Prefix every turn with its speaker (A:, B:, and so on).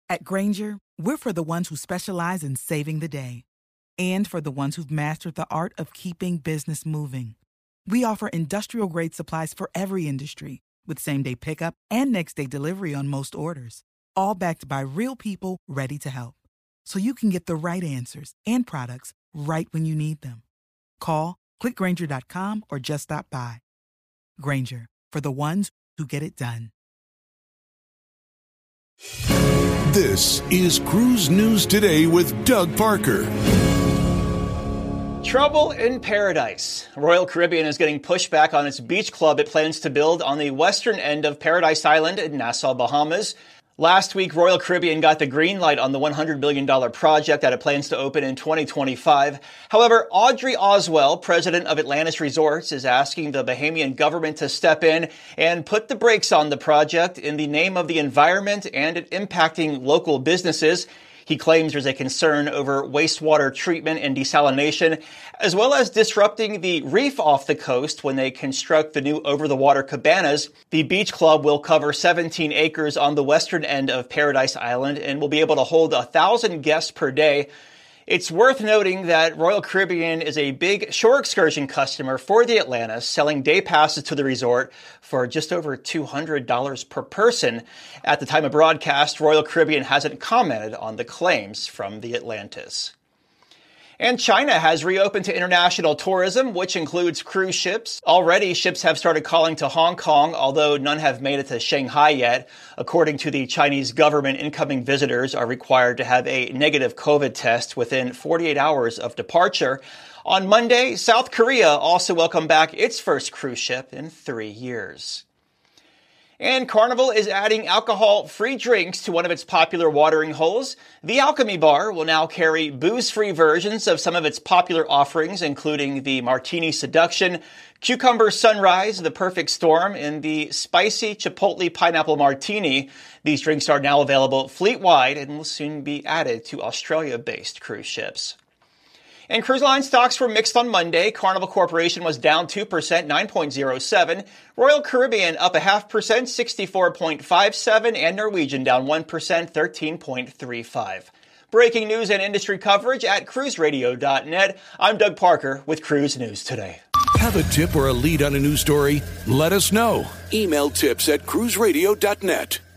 A: At Grainger, we're for the ones who specialize in saving the day and for the ones who've mastered the art of keeping business moving. We offer industrial-grade supplies for every industry with same-day pickup and next-day delivery on most orders, all backed by real people ready to help. So you can get the right answers and products right when you need them. Call, clickgrainger.com, or just stop by. Grainger, for the ones who get it done.
B: This is Cruise News Today with Doug Parker.
C: Trouble in paradise. Royal Caribbean is getting pushback on its beach club it plans to build on the western end of Paradise Island in Nassau, Bahamas. Last week, Royal Caribbean got the green light on the $100 million project that it plans to open in 2025. However, Audrey Oswell, president of Atlantis Resorts, is asking the Bahamian government to step in and put the brakes on the project in the name of the environment and it impacting local businesses. He claims there's a concern over wastewater treatment and desalination, as well as disrupting the reef off the coast when they construct the new over-the-water cabanas. The beach club will cover 17 acres on the western end of Paradise Island and will be able to hold 1,000 guests per day. It's worth noting that Royal Caribbean is a big shore excursion customer for the Atlantis, selling day passes to the resort for just over $200 per person. At the time of broadcast, Royal Caribbean hasn't commented on the claims from the Atlantis. And China has reopened to international tourism, which includes cruise ships. Already, ships have started calling to Hong Kong, although none have made it to Shanghai yet. According to the Chinese government, incoming visitors are required to have a negative COVID test within 48 hours of departure. On Monday, South Korea also welcomed back its first cruise ship in 3 years. And Carnival is adding alcohol-free drinks to one of its popular watering holes. The Alchemy Bar will now carry booze-free versions of some of its popular offerings, including the Martini Seduction, Cucumber Sunrise, the Perfect Storm, and the Spicy Chipotle Pineapple Martini. These drinks are now available fleet-wide and will soon be added to Australia-based cruise ships. And cruise line stocks were mixed on Monday. Carnival Corporation was down 2%, 9.07. Royal Caribbean up 0.5%, 64.57. And Norwegian down 1%, 13.35. Breaking news and industry coverage at cruiseradio.net. I'm Doug Parker with Cruise News Today.
B: Have a tip or a lead on a news story? Let us know. Email tips@cruiseradio.net.